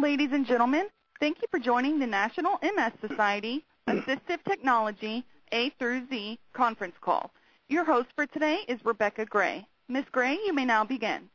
Ladies and gentlemen, thank you for joining the National MS Society Assistive Technology A through Z conference call. Your host for today is Rebecca Gray. Ms. Gray, you may now begin.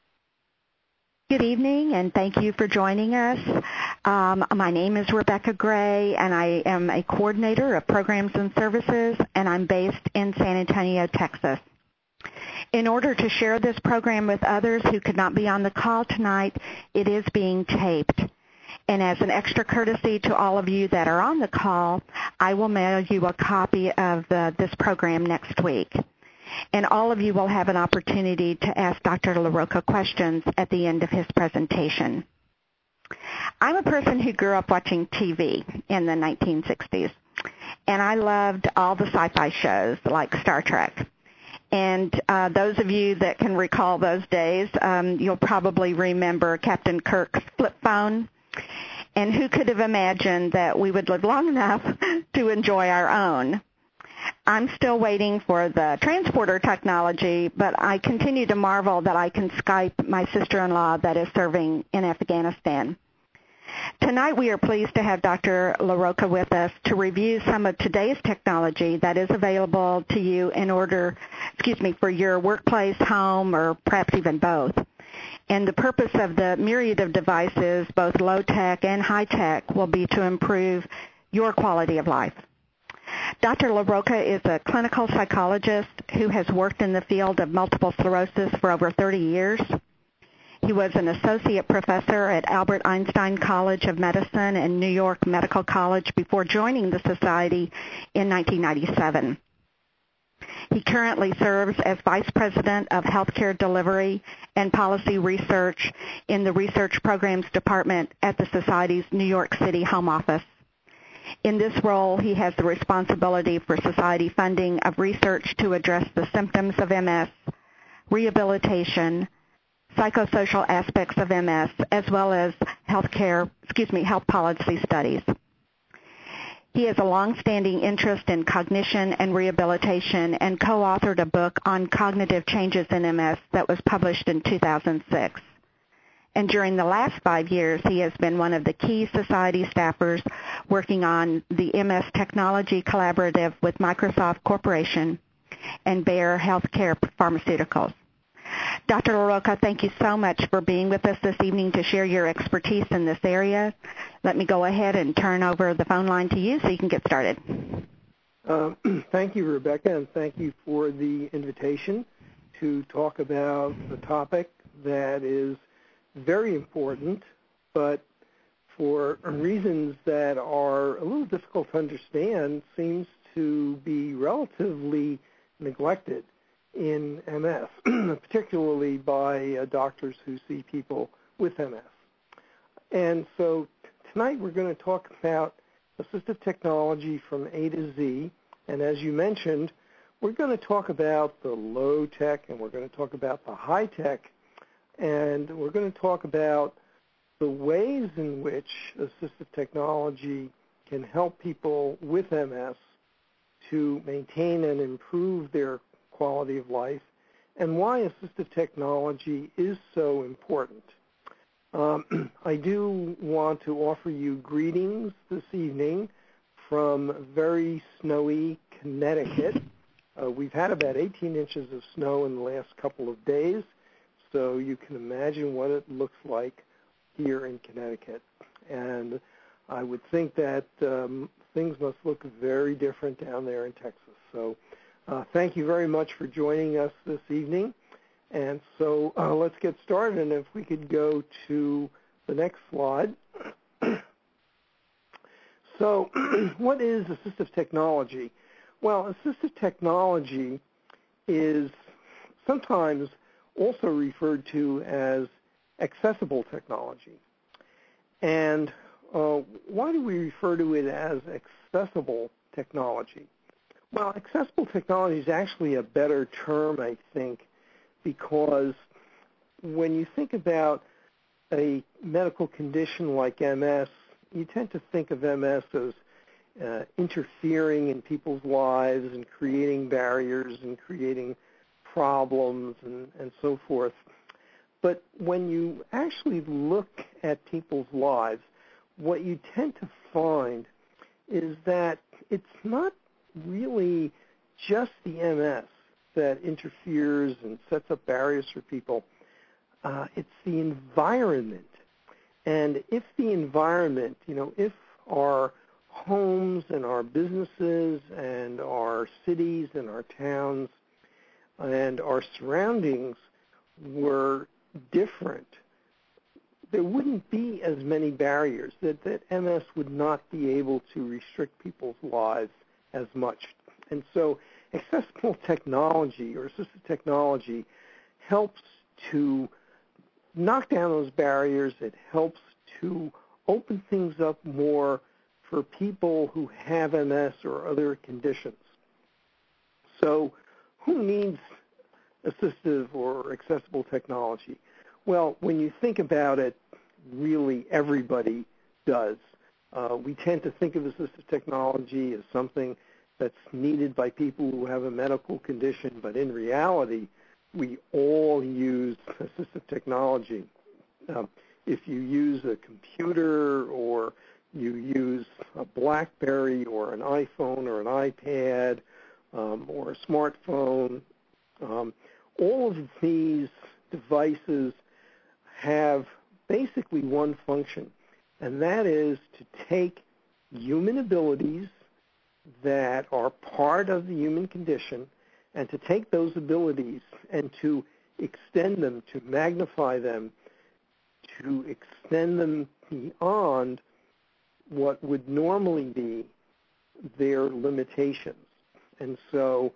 Good evening, and thank you for joining us. My name is Rebecca Gray, and I am a coordinator of programs and services, and I'm based in San Antonio, Texas. In order to share this program with others who could not be on the call tonight, it is being taped. And as an extra courtesy to all of you that are on the call, I will mail you a copy of this program next week. And all of you will have an opportunity to ask Dr. LaRocca questions at the end of his presentation. I'm a person who grew up watching TV in the 1960s, and I loved all the sci-fi shows like Star Trek. And those of you that can recall those days, you'll probably remember Captain Kirk's flip phone. And who could have imagined that we would live long enough to enjoy our own? I'm still waiting for the transporter technology, but I continue to marvel that I can Skype my sister-in-law that is serving in Afghanistan. Tonight we are pleased to have Dr. LaRocca with us to review some of today's technology that is available to you for your workplace, home, or perhaps even both. And the purpose of the myriad of devices, both low-tech and high-tech, will be to improve your quality of life. Dr. LaRocca is a clinical psychologist who has worked in the field of multiple sclerosis for over 30 years. He was an associate professor at Albert Einstein College of Medicine and New York Medical College before joining the society in 1997. He currently serves as Vice President of Healthcare Delivery and Policy Research in the Research Programs Department at the Society's New York City home office. In this role, he has the responsibility for Society funding of research to address the symptoms of MS, rehabilitation, psychosocial aspects of MS, as well as health policy studies. He has a long-standing interest in cognition and rehabilitation and co-authored a book on cognitive changes in MS that was published in 2006. And during the last 5 years, he has been one of the key society staffers working on the MS Technology Collaborative with Microsoft Corporation and Bayer Healthcare Pharmaceuticals. Dr. LaRocca, thank you so much for being with us this evening to share your expertise in this area. Let me go ahead and turn over the phone line to you so you can get started. Thank you, Rebecca, and thank you for the invitation to talk about the topic that is very important, but for reasons that are a little difficult to understand, seems to be relatively neglected in MS, particularly by doctors who see people with MS. And so tonight we're going to talk about assistive technology from A to Z, and as you mentioned, we're going to talk about the low tech and we're going to talk about the high tech, and we're going to talk about the ways in which assistive technology can help people with MS to maintain and improve their quality of life, and why assistive technology is so important. I do want to offer you greetings this evening from very snowy Connecticut. We've had about 18 inches of snow in the last couple of days, so you can imagine what it looks like here in Connecticut. And I would think that things must look very different down there in Texas. So thank you very much for joining us this evening. And so let's get started, and if we could go to the next slide. So what is assistive technology? Well, assistive technology is sometimes also referred to as accessible technology. And why do we refer to it as accessible technology? Well, accessible technology is actually a better term, I think, because when you think about a medical condition like MS, you tend to think of MS as interfering in people's lives and creating barriers and creating problems and so forth. But when you actually look at people's lives, what you tend to find is that it's not really just the MS that interferes and sets up barriers for people. It's the environment. And if the environment, if our homes and our businesses and our cities and our towns and our surroundings were different, there wouldn't be as many barriers, that MS would not be able to restrict people's lives as much. And so accessible technology or assistive technology helps to knock down those barriers. It helps to open things up more for people who have MS or other conditions. So who needs assistive or accessible technology? Well, when you think about it, really everybody does. We tend to think of assistive technology as something that's needed by people who have a medical condition, but in reality, we all use assistive technology. If you use a computer or you use a BlackBerry or an iPhone or an iPad or a smartphone, all of these devices have basically one function, and that is to take human abilities that are part of the human condition and to take those abilities and to extend them, to magnify them, to extend them beyond what would normally be their limitations. And so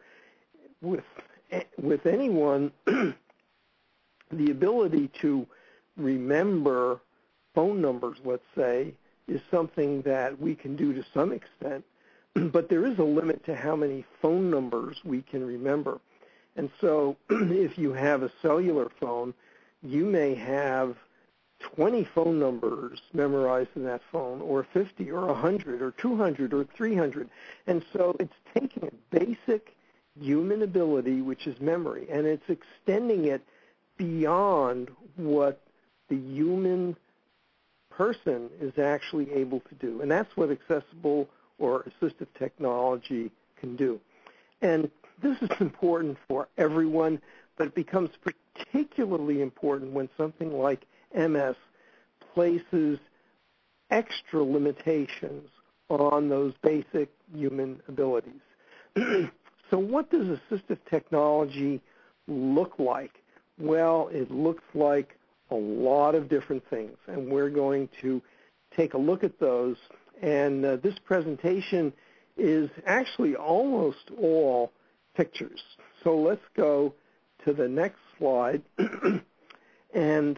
with anyone, the ability to remember phone numbers, let's say, is something that we can do to some extent, but there is a limit to how many phone numbers we can remember. And so if you have a cellular phone, you may have 20 phone numbers memorized in that phone, or 50 or 100 or 200 or 300. And so it's taking a basic human ability, which is memory, and it's extending it beyond what the human person is actually able to do. And that's what accessible or assistive technology can do. And this is important for everyone, but it becomes particularly important when something like MS places extra limitations on those basic human abilities. So what does assistive technology look like? Well, it looks like a lot of different things, and we're going to take a look at those. And this presentation is actually almost all pictures. So let's go to the next slide. And,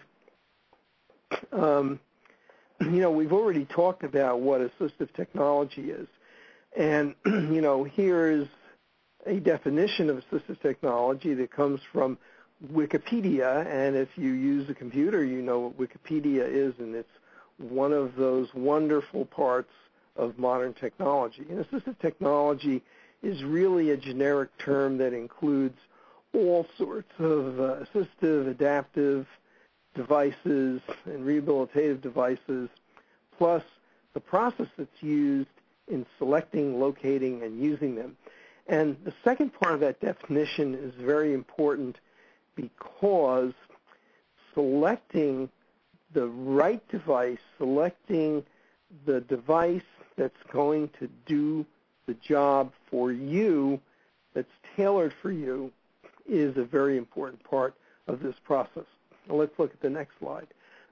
we've already talked about what assistive technology is. And, here is a definition of assistive technology that comes from Wikipedia. And if you use a computer, you know what Wikipedia is, and it's one of those wonderful parts of modern technology. And assistive technology is really a generic term that includes all sorts of assistive, adaptive devices and rehabilitative devices, plus the process that's used in selecting, locating, and using them. And the second part of that definition is very important because selecting the right device, selecting the device that's going to do the job for you, that's tailored for you, is a very important part of this process. Now let's look at the next slide.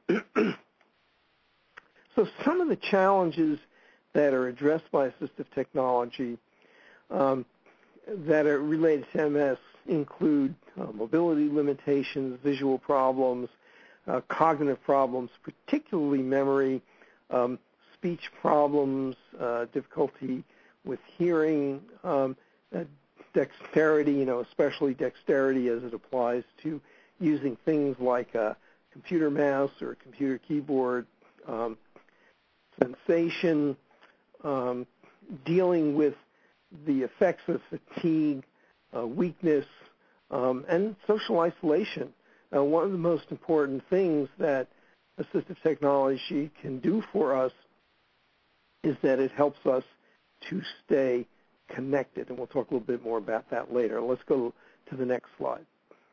So some of the challenges that are addressed by assistive technology that are related to MS include mobility limitations, visual problems, cognitive problems, particularly memory, speech problems, difficulty with hearing, dexterity, especially dexterity as it applies to using things like a computer mouse or a computer keyboard, sensation, dealing with the effects of fatigue, weakness, and social isolation. one of the most important things that assistive technology can do for us is that it helps us to stay connected, and we'll talk a little bit more about that later. Let's go to the next slide.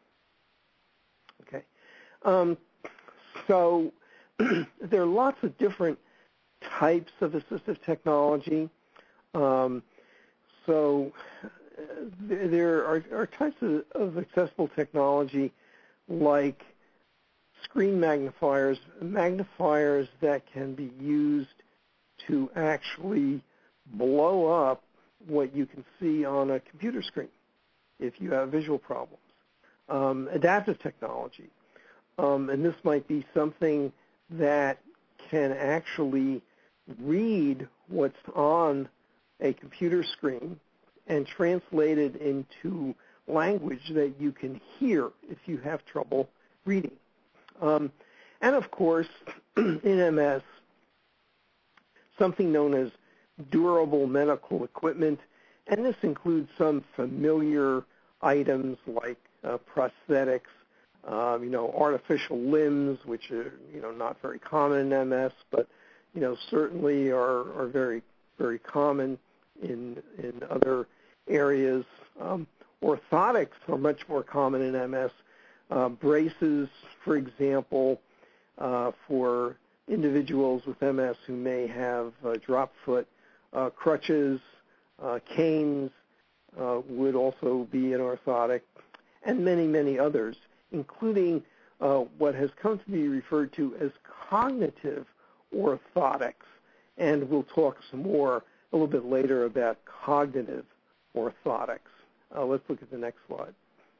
Okay. So there are lots of different types of assistive technology. So there are types of accessible technology like screen magnifiers, magnifiers that can be used to actually blow up what you can see on a computer screen if you have visual problems. Adaptive technology, and this might be something that can actually read what's on a computer screen and translate it into language that you can hear if you have trouble reading. And of course, in MS, something known as durable medical equipment, and this includes some familiar items like prosthetics, artificial limbs, which are, not very common in MS, but, certainly are very, very common in other areas. Orthotics are much more common in MS. Braces, for example, for individuals with MS who may have drop foot, crutches, canes would also be an orthotic, and many, many others, including what has come to be referred to as cognitive orthotics. And we'll talk some more a little bit later about cognitive orthotics. Let's look at the next slide.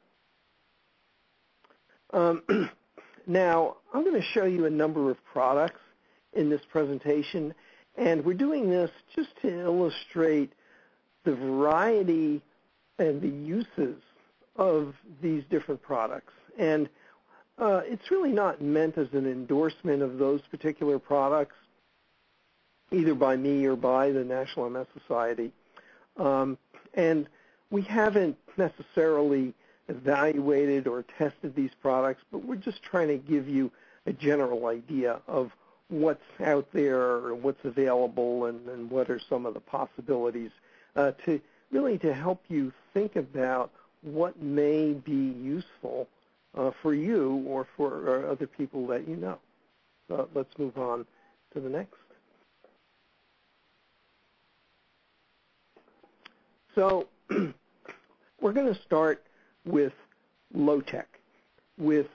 Now, I'm going to show you a number of products in this presentation, and we're doing this just to illustrate the variety and the uses of these different products. And it's really not meant as an endorsement of those particular products, either by me or by the National MS Society. And we haven't necessarily evaluated or tested these products, but we're just trying to give you a general idea of what's out there and what's available and what are some of the possibilities to help you think about what may be useful for you or for other people that you know. Let's move on to the next. So we're going to start with low tech, with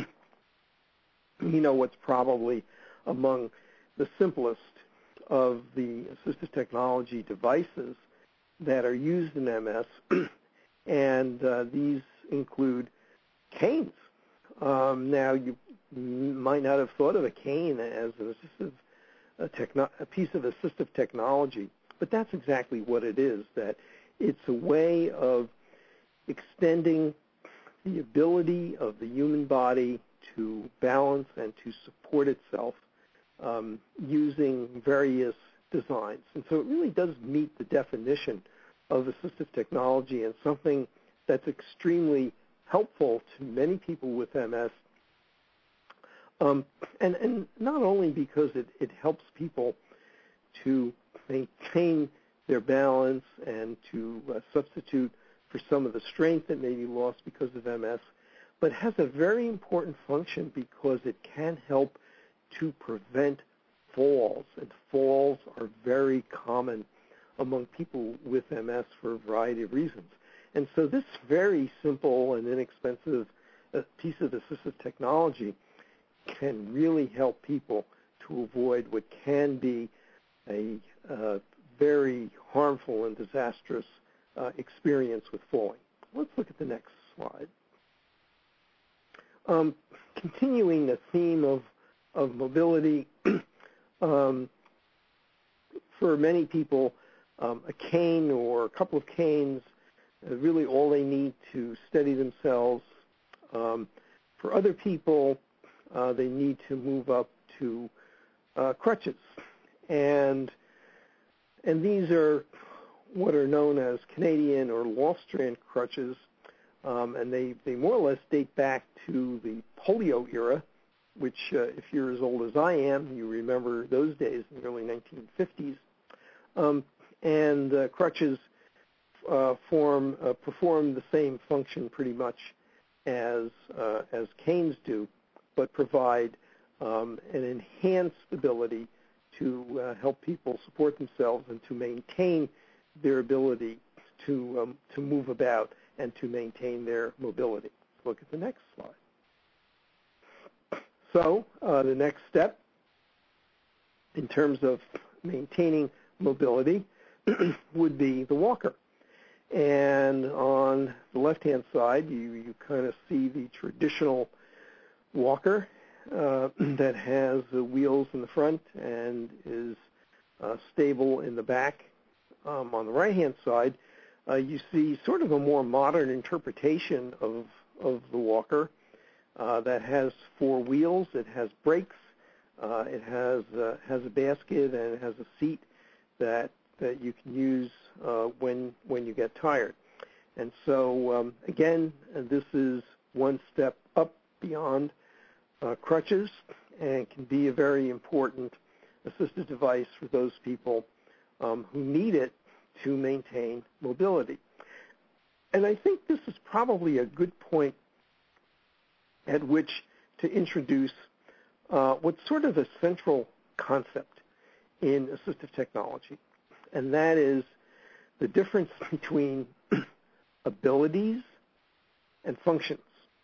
what's probably among the simplest of the assistive technology devices that are used in MS, and these include canes. Now, you might not have thought of a cane as a piece of assistive technology, but that's exactly what it is, that it's a way of extending the ability of the human body to balance and to support itself using various designs. And so it really does meet the definition of assistive technology and something that's extremely helpful to many people with MS. And not only because it helps people to maintain their balance and to substitute for some of the strength that may be lost because of MS, but has a very important function because it can help to prevent falls. And falls are very common among people with MS for a variety of reasons. And so this very simple and inexpensive piece of assistive technology can really help people to avoid what can be a very harmful and disastrous experience with falling. Let's look at the next slide. Continuing the theme of mobility, for many people, a cane or a couple of canes really all they need to steady themselves. For other people, they need to move up to crutches. And these are what are known as Canadian or Austrian crutches. and they more or less date back to the polio era, which if you're as old as I am, you remember those days in the early 1950s. And crutches perform the same function pretty much as canes do, but provide an enhanced ability to help people support themselves and to maintain their ability to move about and to maintain their mobility. Look at the next slide. So the next step in terms of maintaining mobility would be the walker. And on the left-hand side, you kind of see the traditional walker that has the wheels in the front and is stable in the back. On the right-hand side, you see sort of a more modern interpretation of the walker that has 4 wheels. It has brakes. It has a basket, and it has a seat that you can use when you get tired. And so again, this is one step up beyond crutches, and can be a very important assistive device for those people who need it to maintain mobility. And I think this is probably a good point at which to introduce what's sort of a central concept in assistive technology, and that is the difference between abilities and functions.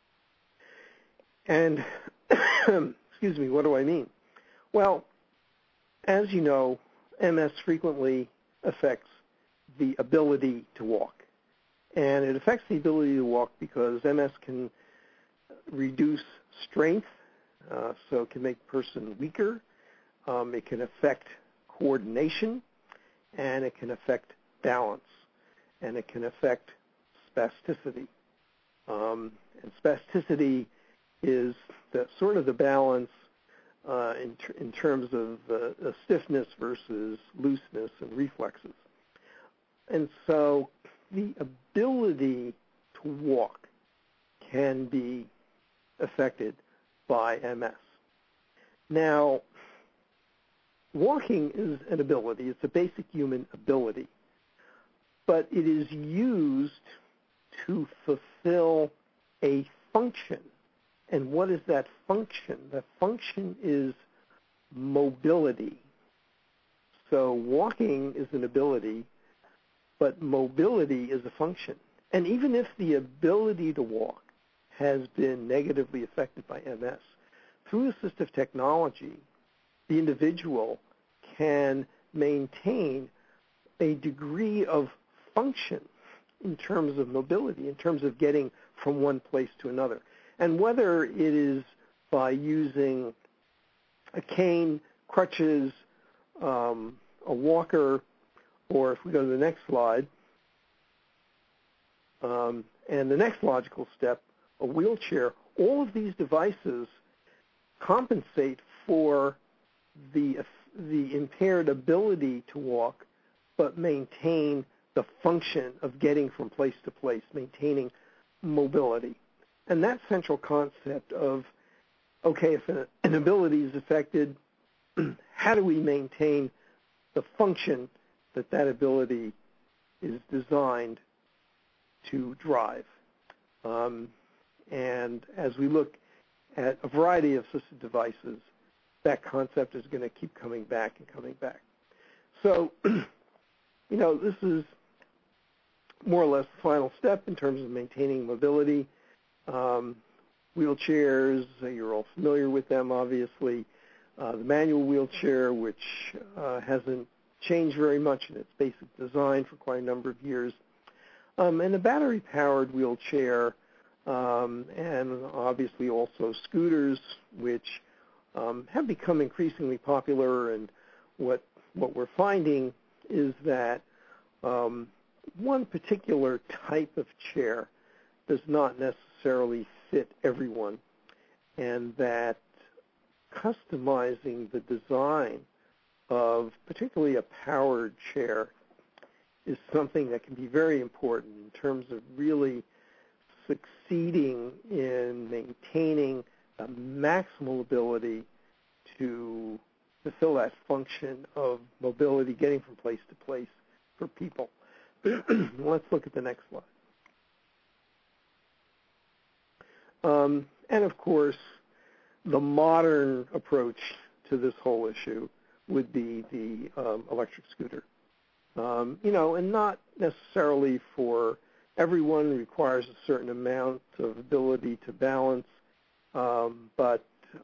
And, excuse me, what do I mean? Well, as you know, MS frequently affects the ability to walk. And it affects the ability to walk because MS can reduce strength, so it can make a person weaker. It can affect coordination, and it can affect balance, and it can affect spasticity. And spasticity is sort of the balance in terms of stiffness versus looseness and reflexes. And so the ability to walk can be affected by MS. Now, walking is an ability. It's a basic human ability. But it is used to fulfill a function. And what is that function? The function is mobility. So walking is an ability, but mobility is a function. And even if the ability to walk has been negatively affected by MS, through assistive technology, the individual can maintain a degree of function in terms of mobility, in terms of getting from one place to another. And whether it is by using a cane, crutches, a walker, or if we go to the next slide, and the next logical step, a wheelchair, all of these devices compensate for the impaired ability to walk, but maintain the function of getting from place to place, maintaining mobility. And that central concept of, okay, if an ability is affected, how do we maintain the function that ability is designed to drive? And as we look at a variety of assistive devices, that concept is going to keep coming back and coming back. So, this is more or less the final step in terms of maintaining mobility. Wheelchairs, you're all familiar with them, obviously. The manual wheelchair, which hasn't changed very much in its basic design for quite a number of years. And the battery-powered wheelchair, and obviously also scooters, which have become increasingly popular. And what we're finding is that one particular type of chair does not necessarily fit everyone, and that customizing the design of particularly a powered chair is something that can be very important in terms of really succeeding in maintaining a maximal ability to fulfill that function of mobility, getting from place to place for people. Let's look at the next slide. And of course, the modern approach to this whole issue would be the electric scooter. And not necessarily for everyone, requires a certain amount of ability to balance, but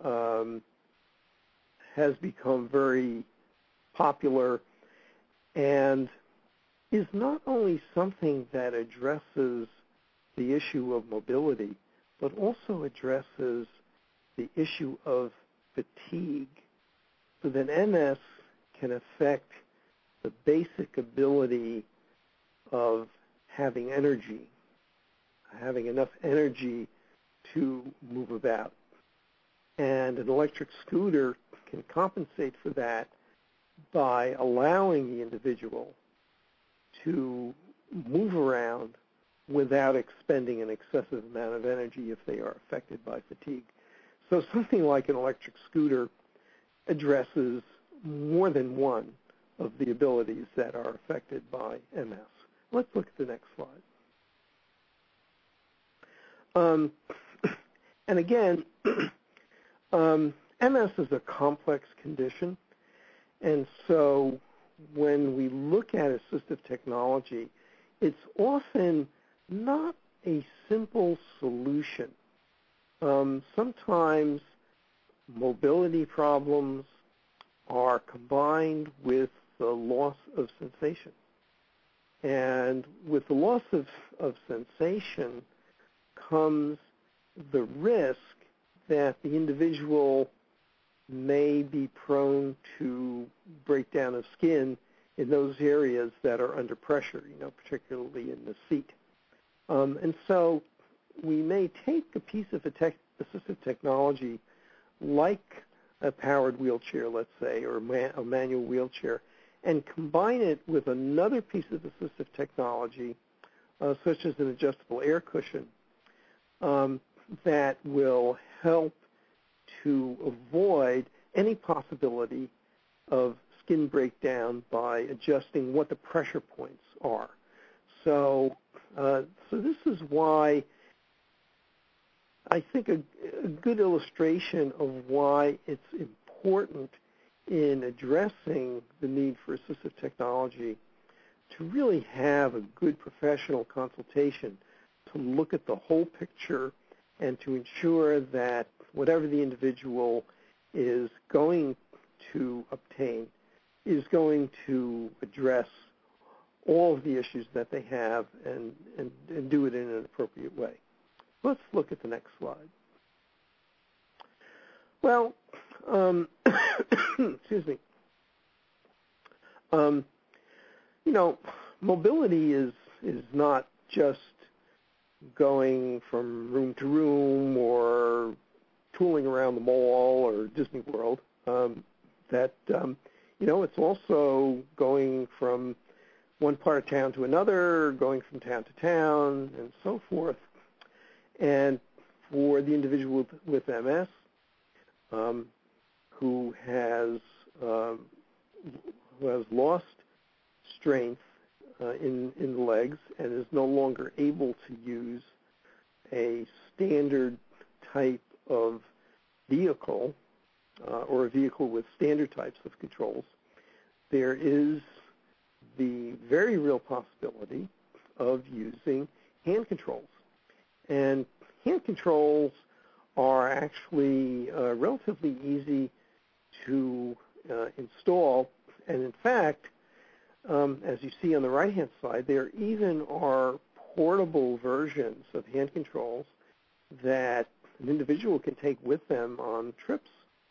has become very popular and is not only something that addresses the issue of mobility, but also addresses the issue of fatigue, so that MS can affect the basic ability of having energy, having enough energy to move about. And an electric scooter can compensate for that by allowing the individual to move around without expending an excessive amount of energy if they are affected by fatigue. So something like an electric scooter addresses more than one of the abilities that are affected by MS. Let's look at the next slide. And again, MS is a complex condition, and so when we look at assistive technology, it's often not a simple solution. Sometimes mobility problems are combined with the loss of sensation. And with the loss of sensation comes the risk that the individual may be prone to breakdown of skin in those areas that are under pressure, particularly in the seat. And so we may take a piece of assistive technology like a powered wheelchair, let's say, or a manual wheelchair, and combine it with another piece of assistive technology, such as an adjustable air cushion, that will help to avoid any possibility of skin breakdown by adjusting what the pressure points are. So this is why I think a good illustration of why it's important in addressing the need for assistive technology to really have a good professional consultation to look at the whole picture and to ensure that whatever the individual is going to obtain is going to address all of the issues that they have and do it in an appropriate way. Let's look at the next slide. Well, excuse me. Mobility is not just going from room to room or tooling around the mall or Disney World. It's also going from one part of town to another, going from town to town, and so forth. And for the individual with MS, who has lost strength in the legs and is no longer able to use a standard type of vehicle or a vehicle with standard types of controls, there is the very real possibility of using hand controls. And hand controls are actually relatively easy to install. And in fact, as you see on the right-hand side, there even are portable versions of hand controls that an individual can take with them on trips.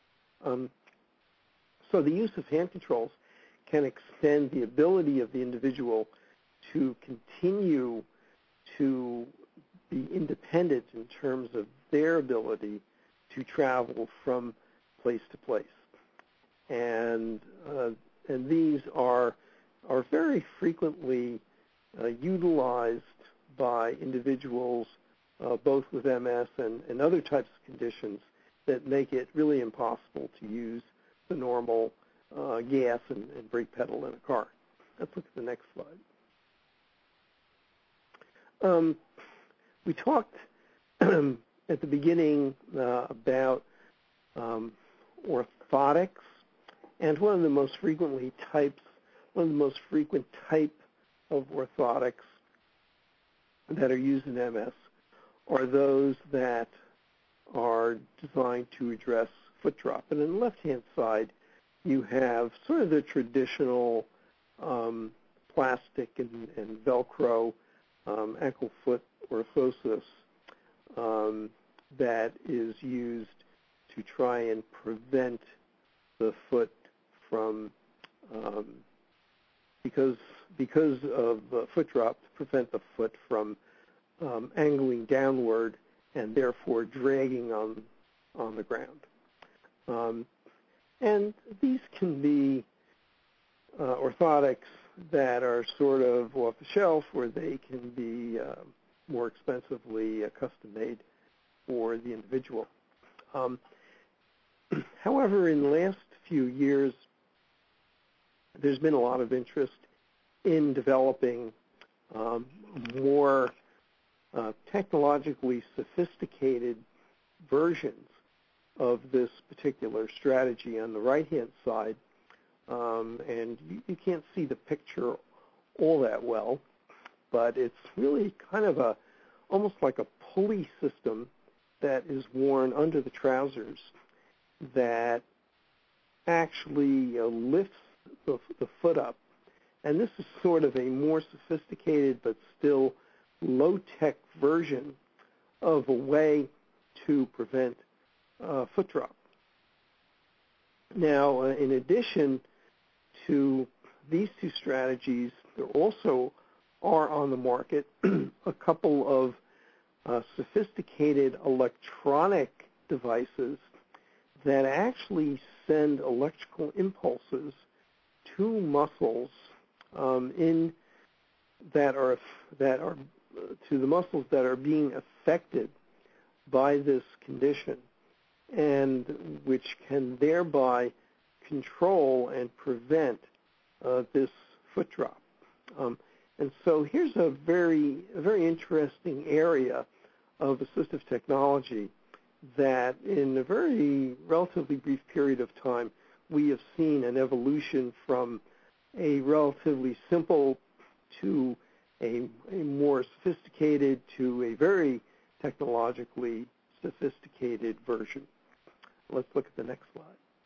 So the use of hand controls can extend the ability of the individual to continue to be independent in terms of their ability to travel from place to place. And these are very frequently utilized by individuals both with MS and other types of conditions that make it really impossible to use the normal gas and brake pedal in a car. Let's look at the next slide. We talked at the beginning about orthotics, and one of the most frequent type of orthotics that are used in MS are those that are designed to address foot drop. And on the left-hand side, you have sort of the traditional plastic and Velcro ankle-foot orthosis that is used to try and prevent the foot from, because of foot drop, to prevent the foot from angling downward and therefore dragging on the ground. And these can be orthotics that are sort of off the shelf, or they can be more expensively custom-made for the individual. However, in the last few years, there's been a lot of interest in developing more technologically sophisticated versions of this particular strategy. On the right-hand side, and you can't see the picture all that well, but it's really kind of almost like a pulley system that is worn under the trousers that actually lifts the foot up. And this is sort of a more sophisticated but still low-tech version of a way to prevent foot drop. Now, in addition to these two strategies, there also are on the market a couple of sophisticated electronic devices that actually send electrical impulses to muscles to the muscles that are being affected by this condition, and which can thereby control and prevent this foot drop. And so here's a very interesting area of assistive technology that in a very relatively brief period of time we have seen an evolution from a relatively simple to a more sophisticated to a very technologically sophisticated version. Let's look at the next slide.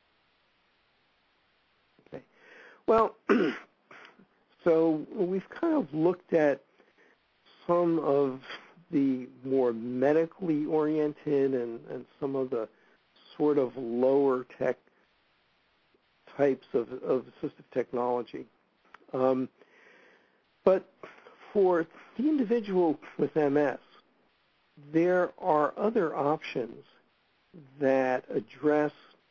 Okay. Well, so we've kind of looked at some of the more medically oriented and some of the sort of lower tech types of assistive technology. But for the individual with MS, there are other options that address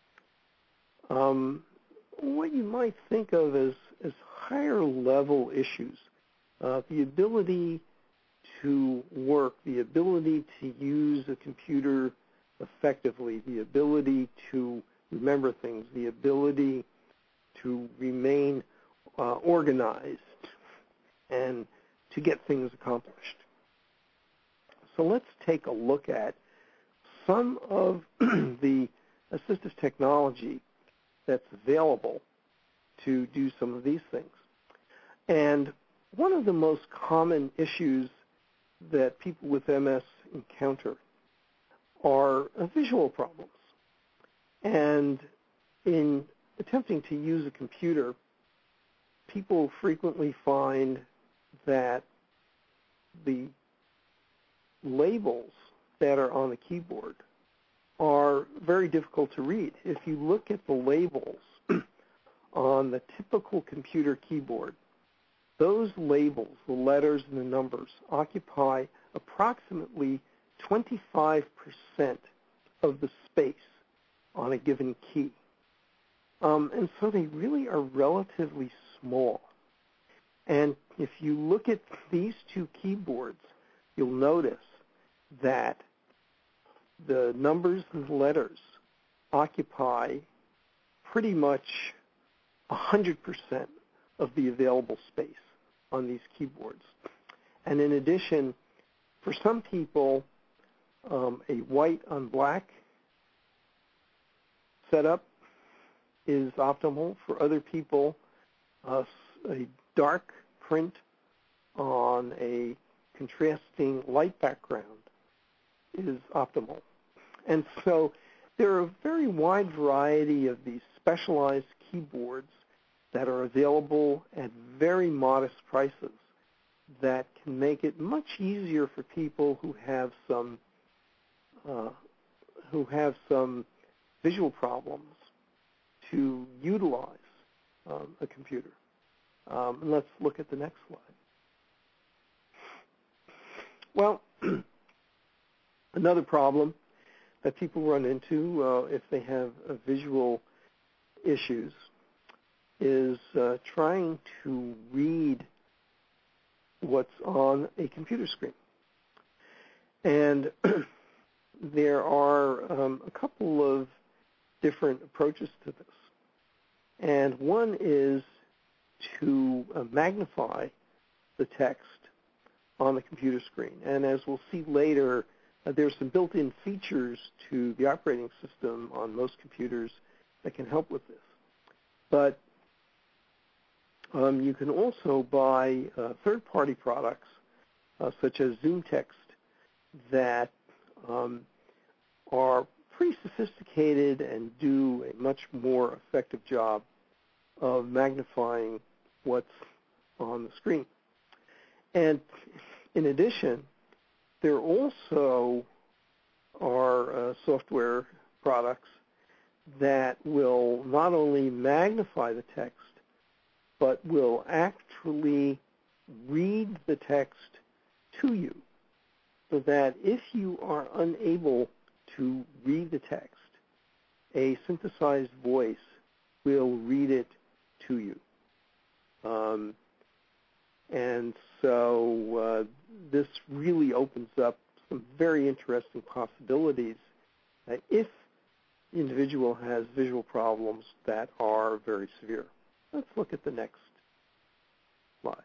what you might think of as higher level issues. The ability to work, the ability to use a computer effectively, the ability to remember things, the ability to remain organized and to get things accomplished. So let's take a look at some of the assistive technology that's available to do some of these things. And one of the most common issues that people with MS encounter are visual problems. And in attempting to use a computer, people frequently find that the labels that are on the keyboard are very difficult to read. If you look at the labels on the typical computer keyboard, those labels, the letters and the numbers, occupy approximately 25% of the space on a given key. And so they really are relatively small. And if you look at these two keyboards, you'll notice that the numbers and letters occupy pretty much 100% of the available space on these keyboards. And in addition, for some people, a white on black setup is optimal. For other people, a dark print on a contrasting light background is optimal. And so there are a very wide variety of these specialized keyboards that are available at very modest prices that can make it much easier for people who have some visual problems to utilize a computer. Let's look at the next slide. Well, another problem that people run into if they have visual issues is trying to read what's on a computer screen. And there are a couple of different approaches to this. And one is to magnify the text on the computer screen. And as we'll see later, there's some built-in features to the operating system on most computers that can help with this. But you can also buy third-party products such as ZoomText that are pretty sophisticated and do a much more effective job of magnifying what's on the screen. And in addition, there also are software products that will not only magnify the text, but will actually read the text to you, so that if you are unable to read the text, a synthesized voice will read it to you. And so this really opens up some very interesting possibilities if the individual has visual problems that are very severe. Let's look at the next slide.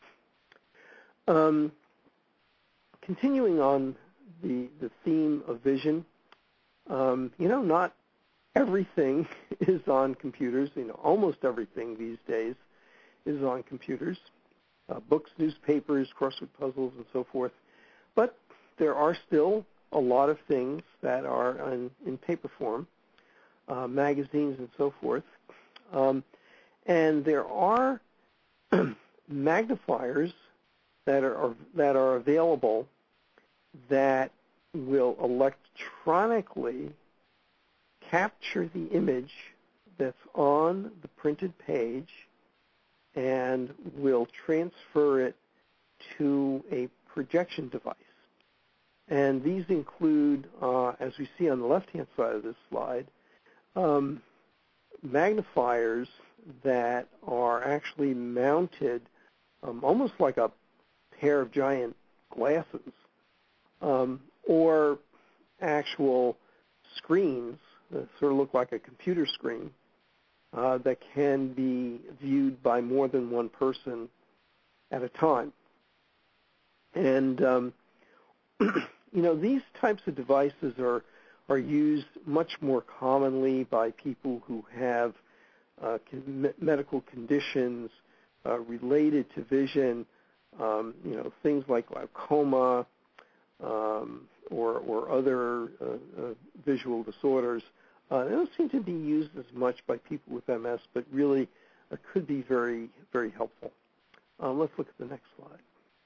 Continuing on the theme of vision, not everything is on computers. Almost everything these days is on computers. Books, newspapers, crossword puzzles, and so forth. But there are still a lot of things that are in paper form, magazines and so forth. And there are magnifiers that are available that will electronically capture the image that's on the printed page and will transfer it to a projection device. And these include, as we see on the left-hand side of this slide, magnifiers that are actually mounted almost like a pair of giant glasses, or actual screens that sort of look like a computer screen that can be viewed by more than one person at a time. And these types of devices are used much more commonly by people who have medical conditions related to vision, things like glaucoma or other visual disorders. They don't seem to be used as much by people with MS, but really could be very, very helpful. Let's look at the next slide.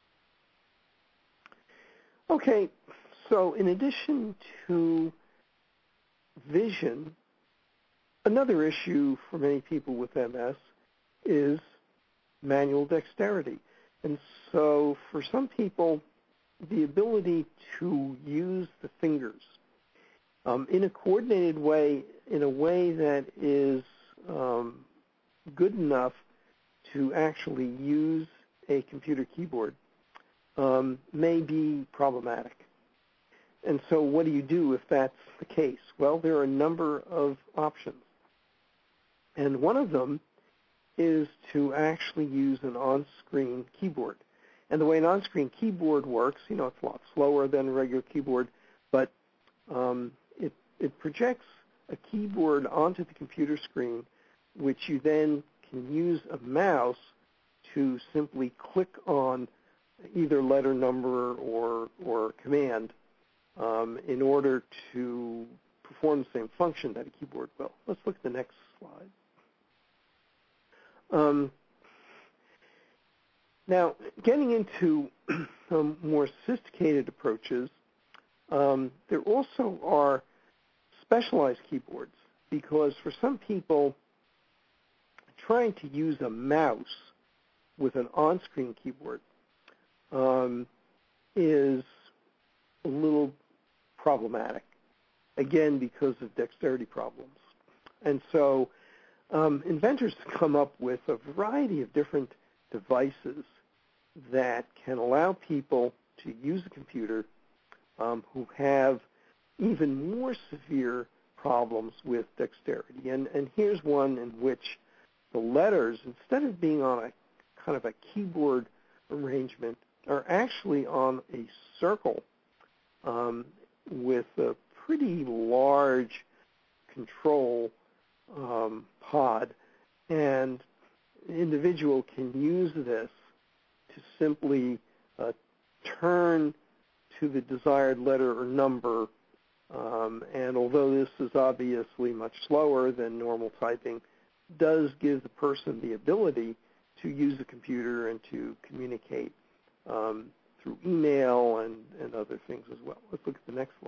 Okay, so in addition to vision, another issue for many people with MS is manual dexterity. And so for some people, the ability to use the fingers in a coordinated way, in a way that is good enough to actually use a computer keyboard, may be problematic. And so what do you do if that's the case? Well, there are a number of options. And one of them is to actually use an on-screen keyboard. And the way an on-screen keyboard works, it's a lot slower than a regular keyboard, but it projects a keyboard onto the computer screen, which you then can use a mouse to simply click on either letter, number, or command in order to perform the same function that a keyboard will. Let's look at the next slide. Now, getting into more sophisticated approaches, there also are specialized keyboards, because for some people, trying to use a mouse with an on-screen keyboard is a little problematic, again, because of dexterity problems. And so inventors come up with a variety of different devices that can allow people to use a computer who have even more severe problems with dexterity. And here's one in which the letters, instead of being on a kind of a keyboard arrangement, are actually on a circle with a pretty large control pod. And an individual can use this to simply turn to the desired letter or number. And although this is obviously much slower than normal typing, does give the person the ability to use the computer and to communicate through email and other things as well. Let's look at the next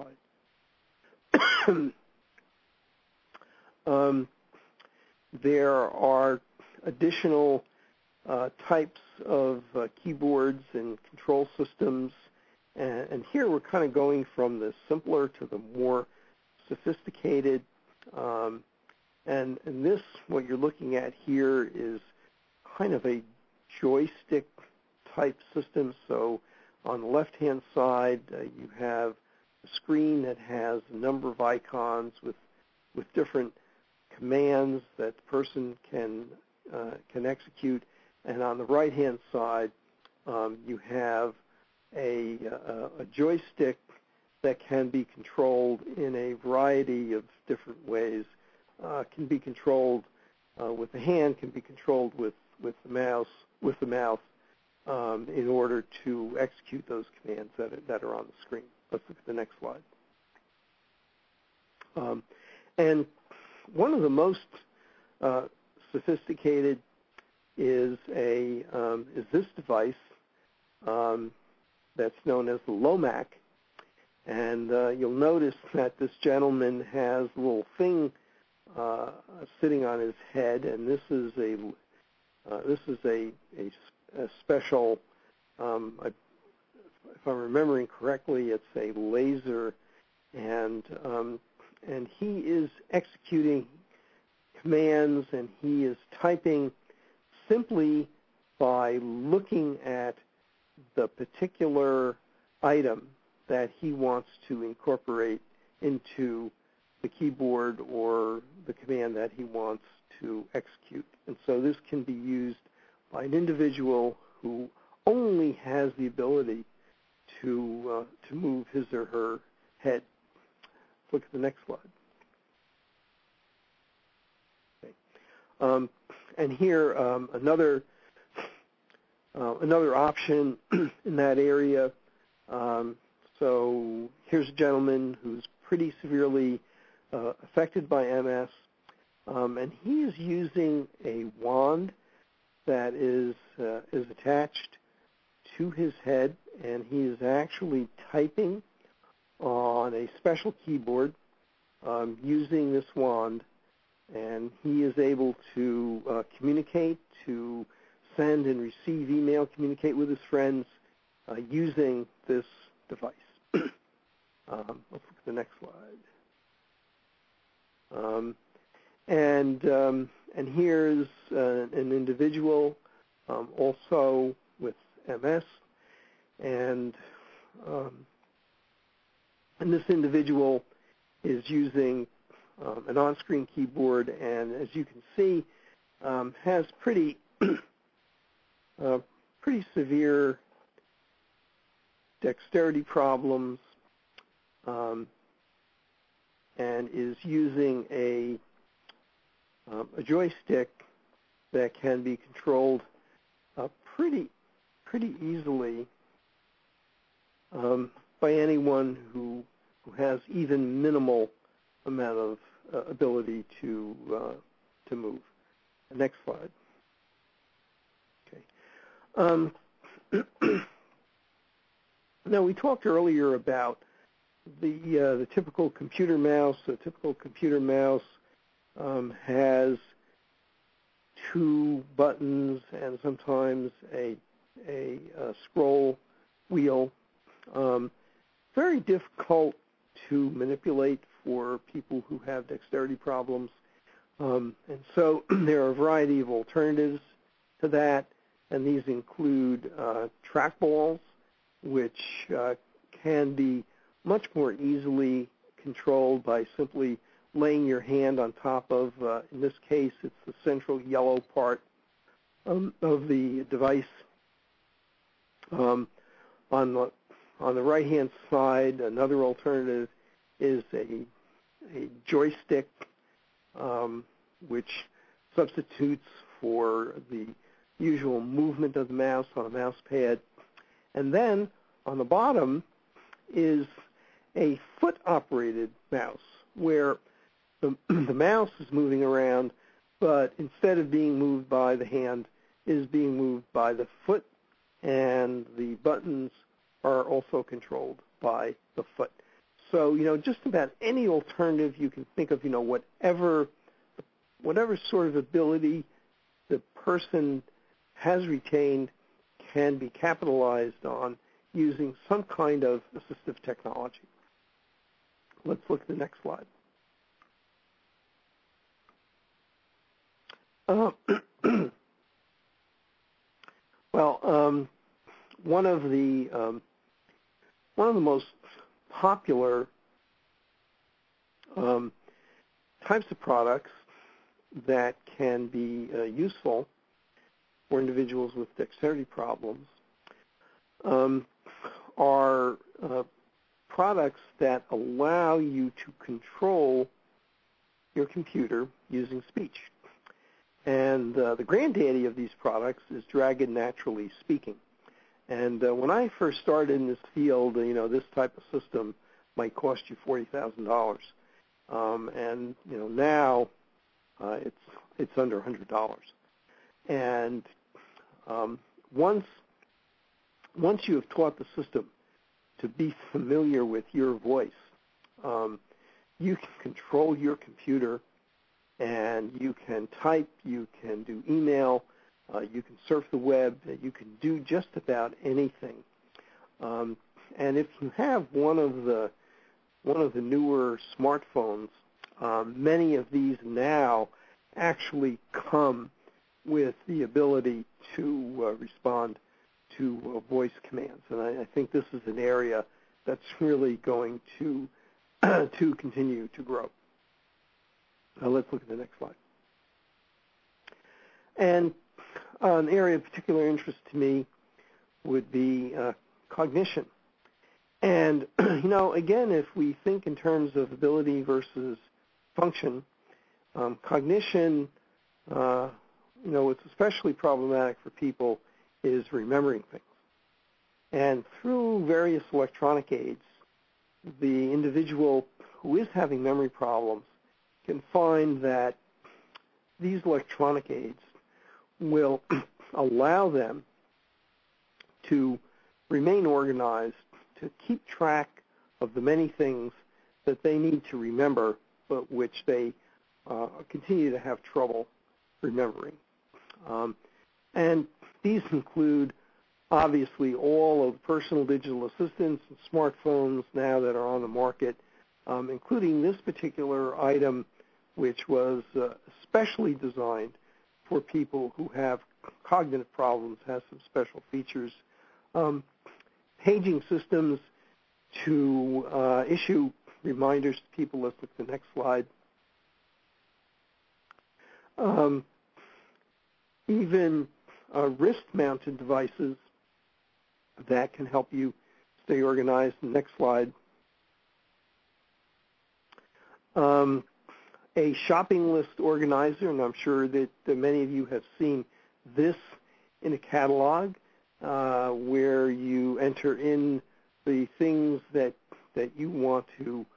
slide. There are additional types of keyboards and control systems, and here we're kind of going from the simpler to the more sophisticated. And this, what you're looking at here, is kind of a joystick type system. So on the left-hand side, you have a screen that has a number of icons with different commands that the person can execute. And on the right-hand side, you have a joystick that can be controlled in a variety of different ways. Can be controlled with the hand, can be controlled with the mouse, in order to execute those commands that are on the screen. Let's look at the next slide. And one of the most sophisticated is this device that's known as the Lomac. And you'll notice that this gentleman has a little thing sitting on his head, and this is a special. If I'm remembering correctly, it's a laser, and he is executing commands, and he is typing simply by looking at the particular item that he wants to incorporate into the keyboard or the command that he wants to execute. And so this can be used by an individual who only has the ability to move his or her head. Let's look at the next slide. Okay. And here another option in that area. So here's a gentleman who's pretty severely affected by MS, and he is using a wand that is attached to his head, and he is actually typing on a special keyboard using this wand, and he is able to communicate, to send and receive email, communicate with his friends using this device. Let's look at the next slide. And here's an individual also with MS, and And this individual is using an on-screen keyboard, and as you can see, has pretty pretty severe dexterity problems, and is using a joystick that can be controlled pretty easily by anyone who has even minimal amount of ability to move. Next slide. Okay. Now, we talked earlier about the typical computer mouse. A typical computer mouse has two buttons and sometimes a scroll wheel. Very difficult to manipulate for people who have dexterity problems. And so there are a variety of alternatives to that, and these include trackballs, which can be much more easily controlled by simply laying your hand on top of, in this case, it's the central yellow part of the device. On the right-hand side, another alternative is a joystick, which substitutes for the usual movement of the mouse on a mouse pad. And then on the bottom is a foot-operated mouse, where the mouse is moving around, but instead of being moved by the hand, is being moved by the foot, and the buttons are also controlled by the foot. So, just about any alternative you can think of, whatever sort of ability the person has retained can be capitalized on using some kind of assistive technology. Let's look at the next slide. Well, one of the most popular types of products that can be useful for individuals with dexterity problems are products that allow you to control your computer using speech. And the granddaddy of these products is Dragon Naturally Speaking. And when I first started in this field, this type of system might cost you $40,000. And now it's under $100. And once you have taught the system to be familiar with your voice, you can control your computer, and you can type, you can do email, you can surf the web, you can do just about anything. And if you have one of the newer smartphones, many of these now actually come with the ability to respond to voice commands. And I think this is an area that's really going to continue to grow. Let's look at the next slide. And an area of particular interest to me would be cognition. And, again, if we think in terms of ability versus function, cognition, what's especially problematic for people is remembering things. And through various electronic aids, the individual who is having memory problems can find that these electronic aids will allow them to remain organized, to keep track of the many things that they need to remember, but which they continue to have trouble remembering. And these include, obviously, all of personal digital assistants and smartphones now that are on the market, including this particular item, which was especially designed for people who have cognitive problems, has some special features. Paging systems to issue reminders to people. Let's look at the next slide. Even wrist-mounted devices that can help you stay organized. Next slide. A shopping list organizer, and I'm sure that many of you have seen this in a catalog where you enter in the things that you want to